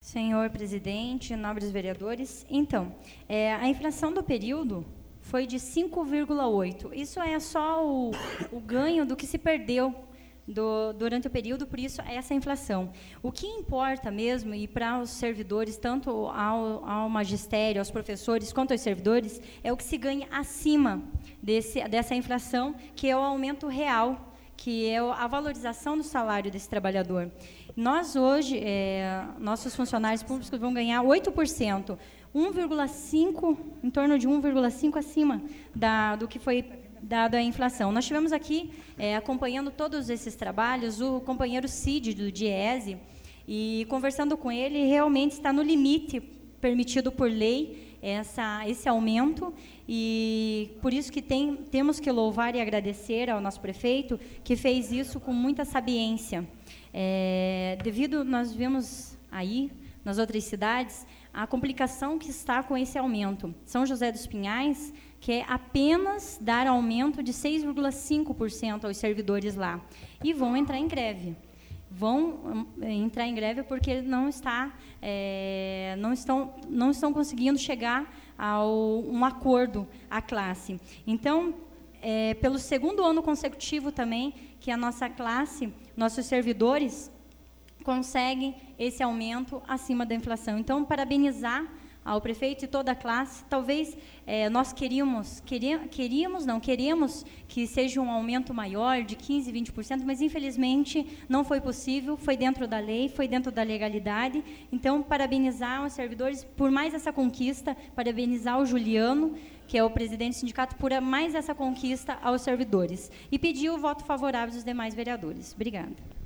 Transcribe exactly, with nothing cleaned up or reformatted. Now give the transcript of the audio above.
Senhor presidente, nobres vereadores, então, é, a inflação do período foi de cinco vírgula oito. Isso é só o, o ganho do que se perdeu do, durante o período, por isso é essa inflação. O que importa mesmo, e para os servidores, tanto ao, ao magistério, aos professores, quanto aos servidores, é o que se ganha acima desse, dessa inflação, que é o aumento real, que é a valorização do salário desse trabalhador. Nós, hoje, é, nossos funcionários públicos vão ganhar oito por cento, um vírgula cinco por cento, em torno de um vírgula cinco por cento acima da, do que foi dado a inflação. Nós tivemos aqui, é, acompanhando todos esses trabalhos, o companheiro Cid, do DIESE, e conversando com ele, realmente está no limite permitido por lei essa, esse aumento, e por isso que tem, temos que louvar e agradecer ao nosso prefeito, que fez isso com muita sabiência. É, devido, nós vimos aí, nas outras cidades, a complicação que está com esse aumento. São José dos Pinhais quer apenas dar aumento de seis vírgula cinco por cento aos servidores lá, e vão entrar em greve. Vão entrar em greve porque não, está, é, não, estão, não estão conseguindo chegar a um acordo à classe. Então, é, pelo segundo ano consecutivo também, que a nossa classe, nossos servidores, conseguem esse aumento acima da inflação. Então, parabenizar ao prefeito e toda a classe. Talvez é, nós queríamos, queríamos, queríamos, não, queremos que seja um aumento maior, de quinze, vinte por cento, mas, infelizmente, não foi possível, foi dentro da lei, foi dentro da legalidade. Então, parabenizar os servidores por mais essa conquista, parabenizar o Juliano, que é o presidente do sindicato, por mais essa conquista aos servidores. E pedir o voto favorável dos demais vereadores. Obrigada.